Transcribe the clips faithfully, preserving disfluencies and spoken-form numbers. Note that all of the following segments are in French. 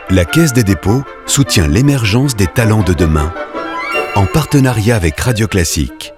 La Caisse des dépôts soutient l'émergence des talents de demain, en partenariat avec Radio Classique.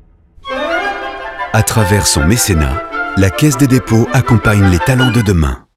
À travers son mécénat, la Caisse des dépôts accompagne les talents de demain.